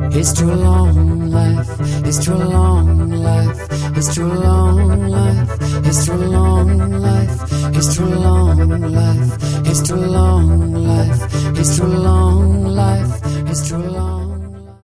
Here's to a long life. Here's to a long life. Here's to a long life. Here's to a long life. Here's to a long life. Here's to a long life. Here's to a long life. Here's to a long